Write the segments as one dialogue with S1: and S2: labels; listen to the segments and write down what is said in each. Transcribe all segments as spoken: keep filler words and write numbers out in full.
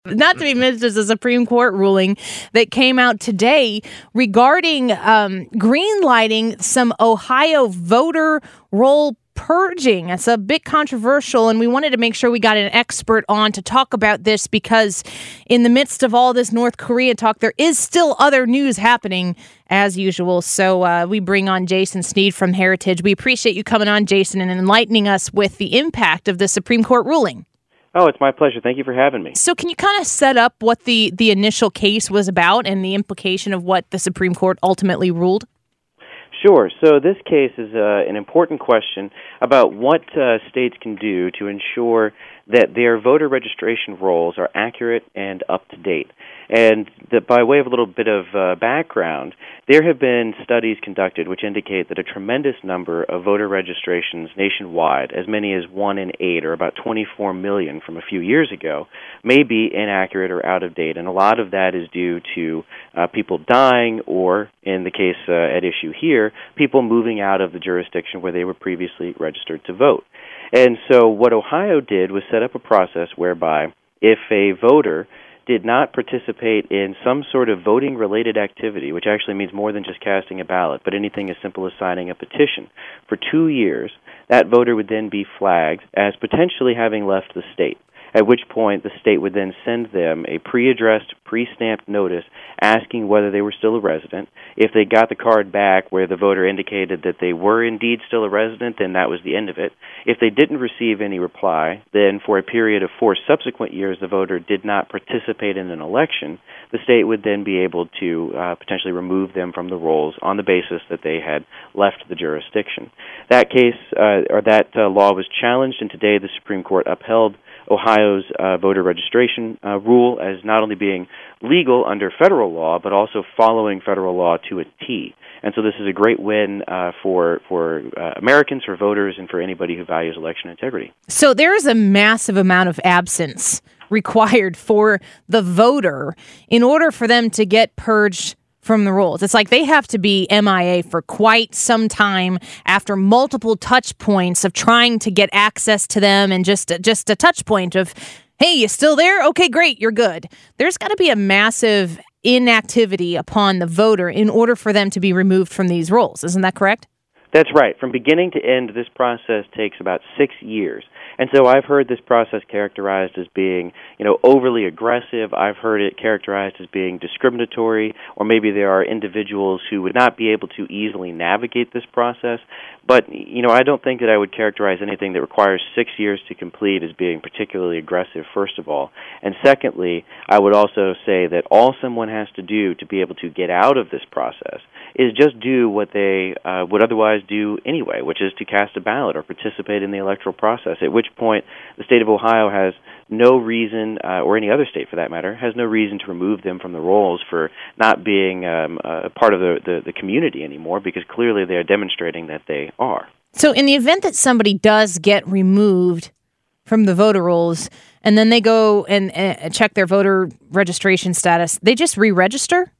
S1: Not to be missed is a Supreme Court ruling that came out today regarding um, green-lighting some Ohio voter roll purging. It's a bit controversial, and we wanted to make sure we got an expert on to talk about this because in the midst of all this North Korea talk, there is still other news happening as usual. So uh, we bring on Jason Sneed from Heritage. We appreciate you coming on, Jason, and enlightening us with the impact of the Supreme Court ruling.
S2: Oh, it's my pleasure. Thank you for having me.
S1: So can you kind of set up what the, the initial case was about and the implication of what the Supreme Court ultimately ruled?
S2: Sure. So this case is uh, an important question about what uh, states can do to ensure that their voter registration rolls are accurate and up to date. And the, by way of a little bit of uh, background, there have been studies conducted which indicate that a tremendous number of voter registrations nationwide, as many as one in eight, or about twenty-four million from a few years ago, may be inaccurate or out of date. And a lot of that is due to uh, people dying or, in the case uh, at issue here, people moving out of the jurisdiction where they were previously registered to vote. And so what Ohio did was set up a process whereby if a voter did not participate in some sort of voting-related activity, which actually means more than just casting a ballot, but anything as simple as signing a petition, for two years, that voter would then be flagged as potentially having left the state, at which point the state would then send them a pre-addressed, pre-stamped notice asking whether they were still a resident. If they got the card back where the voter indicated that they were indeed still a resident, then that was the end of it. If they didn't receive any reply, then for a period of four subsequent years the voter did not participate in an election, the state would then be able to uh, potentially remove them from the rolls on the basis that they had left the jurisdiction. That case, uh, or that uh, law was challenged, and today the Supreme Court upheld Ohio's uh, voter registration uh, rule as not only being legal under federal law, but also following federal law to a T. And so this is a great win uh, for for uh, Americans, for voters, and for anybody who values election integrity.
S1: So there is a massive amount of absence required for the voter in order for them to get purged from the rolls. It's like they have to be M I A for quite some time after multiple touch points of trying to get access to them and just, just a touch point of, hey, you still there? Okay, great, you're good. There's got to be a massive inactivity upon the voter in order for them to be removed from these rolls. Isn't that correct?
S2: That's right. From beginning to end, this process takes about six years. And so I've heard this process characterized as being, you know, overly aggressive. I've heard it characterized as being discriminatory, or maybe there are individuals who would not be able to easily navigate this process. But, you know, I don't think that I would characterize anything that requires six years to complete as being particularly aggressive, first of all. And secondly, I would also say that all someone has to do to be able to get out of this process is just do what they uh, would otherwise do anyway, which is to cast a ballot or participate in the electoral process, at which point the state of Ohio has no reason, uh, or any other state for that matter, has no reason to remove them from the rolls for not being um, a part of the, the, the community anymore, because clearly they are demonstrating that they are.
S1: So in the event that somebody does get removed from the voter rolls and then they go and uh, check their voter registration status, they just re-register?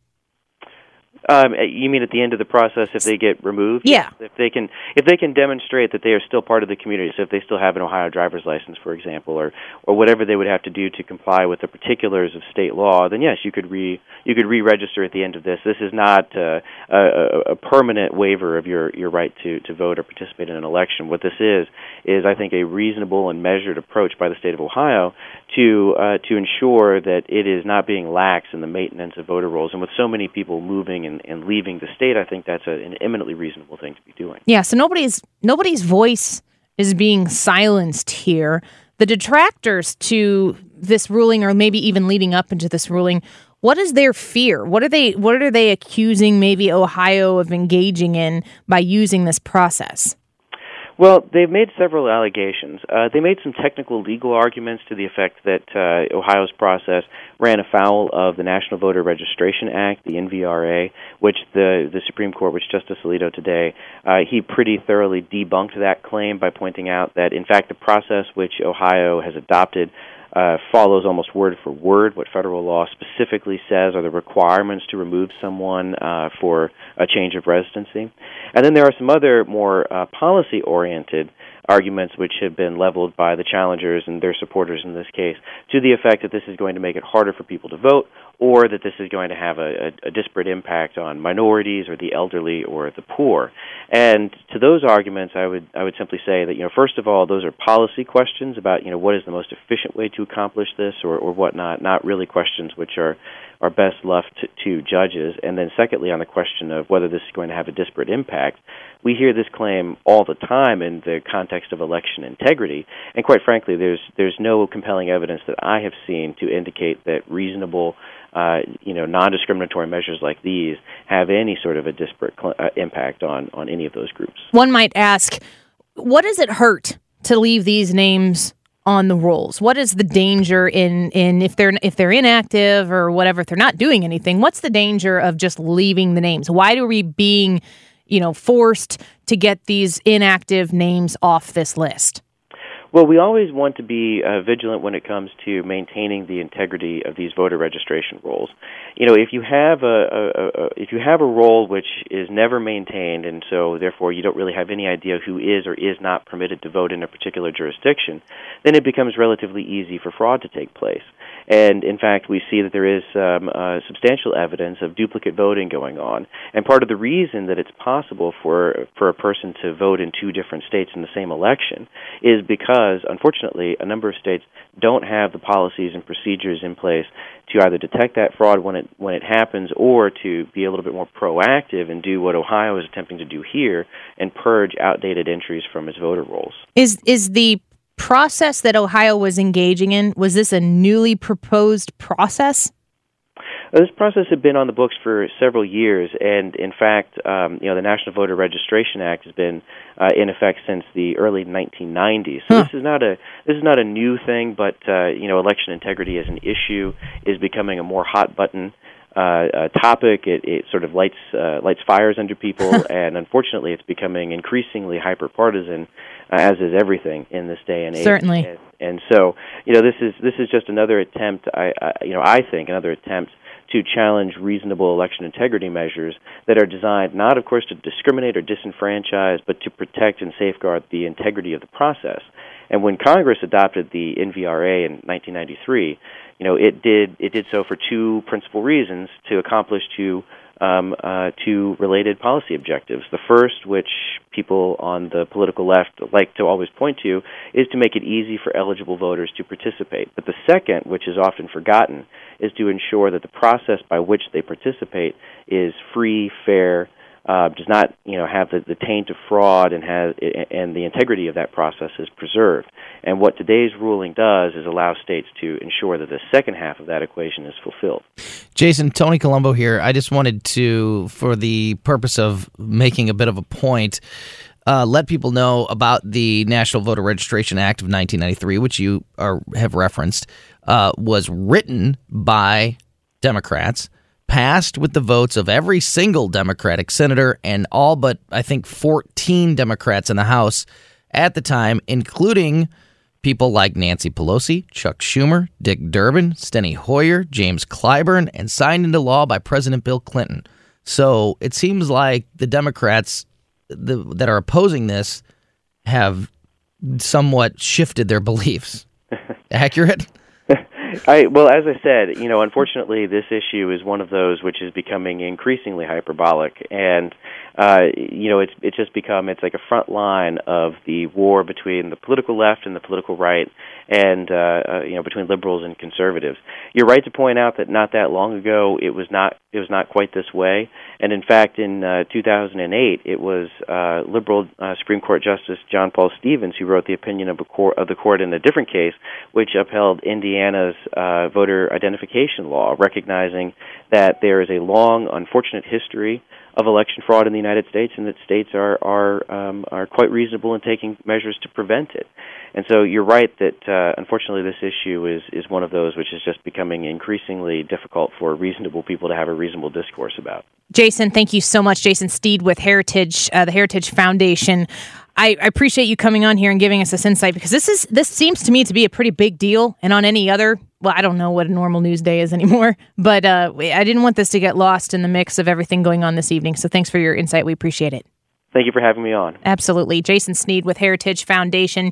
S2: Um, you mean at the end of the process if they get removed?
S1: Yeah.
S2: If they can, if they can demonstrate that they are still part of the community, so if they still have an Ohio driver's license, for example, or, or whatever they would have to do to comply with the particulars of state law, then yes, you could re you could re-register at the end of this. This is not uh, a, a permanent waiver of your, your right to, to vote or participate in an election. What this is is, I think, a reasonable and measured approach by the state of Ohio to uh, to ensure that it is not being lax in the maintenance of voter rolls. And with so many people moving and, and leaving the state, I think that's a, an eminently reasonable thing to be doing.
S1: Yeah, so nobody's nobody's voice is being silenced here. The detractors to this ruling, or maybe even leading up into this ruling, what is their fear? What are they what are they accusing maybe Ohio of engaging in by using this process?
S2: Well, they've made several allegations. Uh, they made some technical legal arguments to the effect that uh, Ohio's process ran afoul of the National Voter Registration Act, the N V R A, which the, the Supreme Court, which Justice Alito today, uh, he pretty thoroughly debunked that claim by pointing out that, in fact, the process which Ohio has adopted Uh, follows almost word for word what federal law specifically says are the requirements to remove someone uh, for a change of residency. And then there are some other more uh, policy-oriented arguments which have been leveled by the challengers and their supporters in this case, to the effect that this is going to make it harder for people to vote, or that this is going to have a, a, a disparate impact on minorities or the elderly or the poor. And to those arguments, I would I would simply say that, you know, first of all, those are policy questions about, you know, what is the most efficient way to accomplish this or, or whatnot, not really questions which are, are best left to, to judges. And then secondly, on the question of whether this is going to have a disparate impact, we hear this claim all the time in the context of election integrity, and quite frankly, there's there's no compelling evidence that I have seen to indicate that reasonable, uh, you know, non-discriminatory measures like these have any sort of a disparate cl- uh, impact on, on any of those groups.
S1: One might ask, what does it hurt to leave these names on the rolls? What is the danger in, in if they're if they're inactive or whatever, if they're not doing anything, what's the danger of just leaving the names? Why are we being, you know, forced to get these inactive names off this list?
S2: Well, we always want to be uh, vigilant when it comes to maintaining the integrity of these voter registration rolls. You know, if you have a, a, a if you have a roll which is never maintained, and so therefore you don't really have any idea who is or is not permitted to vote in a particular jurisdiction, then it becomes relatively easy for fraud to take place. And in fact, we see that there is um, uh, substantial evidence of duplicate voting going on. And part of the reason that it's possible for for a person to vote in two different states in the same election is because, unfortunately, a number of states don't have the policies and procedures in place to either detect that fraud when it when it happens, or to be a little bit more proactive and do what Ohio is attempting to do here and purge outdated entries from its voter rolls.
S1: Is is the process that Ohio was engaging in, was this a newly proposed process?
S2: This process had been on the books for several years, and in fact, um, you know, the National Voter Registration Act has been uh, in effect since the early nineteen nineties. So huh. this is not a this is not a new thing, but uh, you know, election integrity as an issue is becoming a more hot button uh, uh, topic. It, it sort of lights uh, lights fires under people, and unfortunately, it's becoming increasingly hyper partisan, uh, as is everything in this day and age.
S1: Certainly.
S2: And, and so, you know, this is this is just another attempt. I, I you know, I think another attempt to challenge reasonable election integrity measures that are designed not, of course, to discriminate or disenfranchise, but to protect and safeguard the integrity of the process. And when Congress adopted the N V R A in nineteen ninety-three, you know, it did it did so for two principal reasons: to accomplish two um, uh, two related policy objectives. The first, which people on the political left like to always point to, is to make it easy for eligible voters to participate. But the second, which is often forgotten, is to ensure that the process by which they participate is free, fair, uh, does not, you know, have the, the taint of fraud, and has and the integrity of that process is preserved. And what today's ruling does is allow states to ensure that the second half of that equation is fulfilled.
S3: Jason, Tony Colombo here. I just wanted to, for the purpose of making a bit of a point, uh, let people know about the National Voter Registration Act of nineteen ninety-three, which you are, have referenced, uh, was written by Democrats, passed with the votes of every single Democratic senator and all but, I think, fourteen Democrats in the House at the time, including people like Nancy Pelosi, Chuck Schumer, Dick Durbin, Steny Hoyer, James Clyburn, and signed into law by President Bill Clinton. So it seems like the Democrats the, that are opposing this have somewhat shifted their beliefs. Accurate?
S2: I, well, as I said, you know, unfortunately, this issue is one of those which is becoming increasingly hyperbolic, and uh, you know, it's it's just become it's like a front line of the war between the political left and the political right, and uh, uh, you know, between liberals and conservatives. You're right to point out that not that long ago it was not it was not quite this way, and in fact, in uh, two thousand eight, it was uh, liberal uh, Supreme Court Justice John Paul Stevens who wrote the opinion of, a court, of the court in a different case, which upheld Indiana's Uh, voter identification law, recognizing that there is a long, unfortunate history of election fraud in the United States, and that states are are um, are quite reasonable in taking measures to prevent it. And so you're right that uh, unfortunately this issue is is one of those which is just becoming increasingly difficult for reasonable people to have a reasonable discourse about.
S1: Jason, thank you so much. Jason Steed with Heritage, uh, the Heritage Foundation. I, I appreciate you coming on here and giving us this insight, because this is this seems to me to be a pretty big deal. And on any other, well, I don't know what a normal news day is anymore, but uh, I didn't want this to get lost in the mix of everything going on this evening. So thanks for your insight. We appreciate it.
S2: Thank you for having me on.
S1: Absolutely. Jason Sneed with Heritage Foundation.